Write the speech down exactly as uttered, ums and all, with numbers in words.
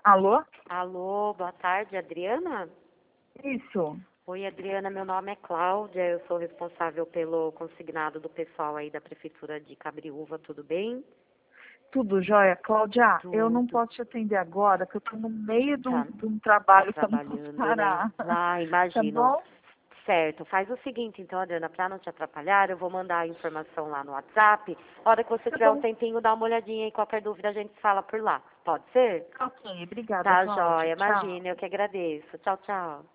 Alô? Alô, boa tarde, Adriana? Isso. Oi, Adriana, meu nome é Cláudia, eu sou responsável pelo consignado do pessoal aí da Prefeitura de Cabriúva, tudo bem? Tudo jóia? Cláudia, eu não Tudo. posso te atender agora, que eu estou no meio de um, Tá, de um tá trabalho que eu não posso trabalhando, né? parar. Ah, Tá imagino. bom? Certo, faz o seguinte então, Adriana, para não te atrapalhar, eu vou mandar a informação lá no WhatsApp. A hora que você Tá tiver um bom. tempinho, dá uma olhadinha e qualquer dúvida a gente fala por lá. Pode ser? Ok, obrigada, Tá, Cláudia. joia, Tchau. imagina, eu que agradeço. Tchau, tchau.